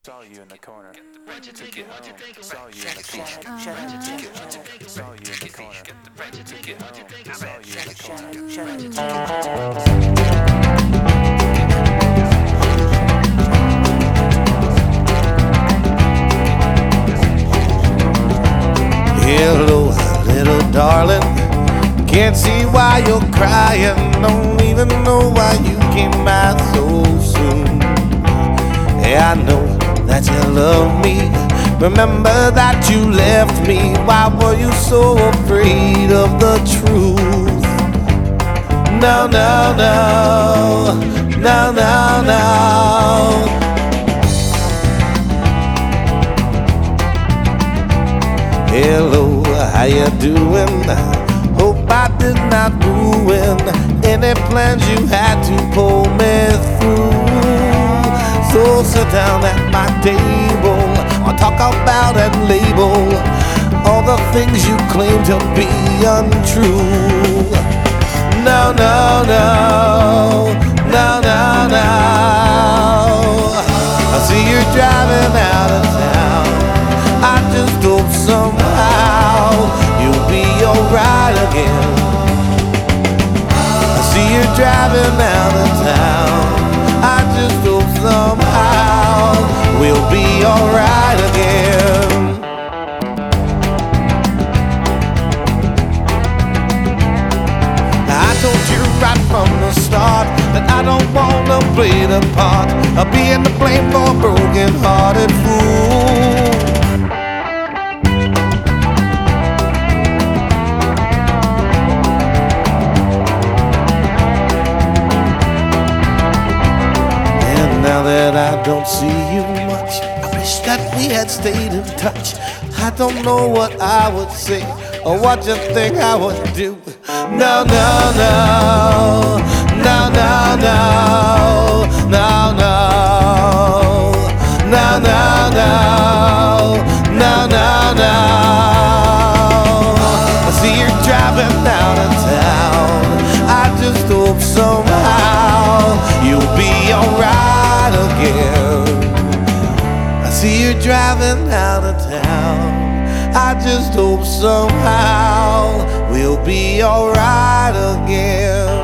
Saw you in the corner. Took it home. Saw you in the corner. Took it home. Saw you in the corner. Took it home. Saw you in the Hello, little darling. Can't see why you're crying. Don't even know why you came back so soon. Yeah, I know that you love me. Remember that you left me. Why were you so afraid of the truth? No, no, no, no, no, no. Hello, how you doing? Hope I did not ruin any plans you had to pull me through. So sit down at my table, I'll talk about and label all the things you claim to be untrue. No, no, no, no, no, no. I see you're driving out of town. I just hope somehow you'll be alright again. I see you driving out of town. I just hope somehow we'll be alright again. I told you right from the start that I don't wanna play the part of being to blame for a broken-hearted fool. Now that I don't see you much, I wish that we had stayed in touch. I don't know what I would say or what you think I would do. No, no, no, no, no, no, no, no, no, no, no, no, no, no. I see you're driving out of town. I just hope somehow you'll be alright again. I see you driving out of town. I just hope somehow we'll be alright again.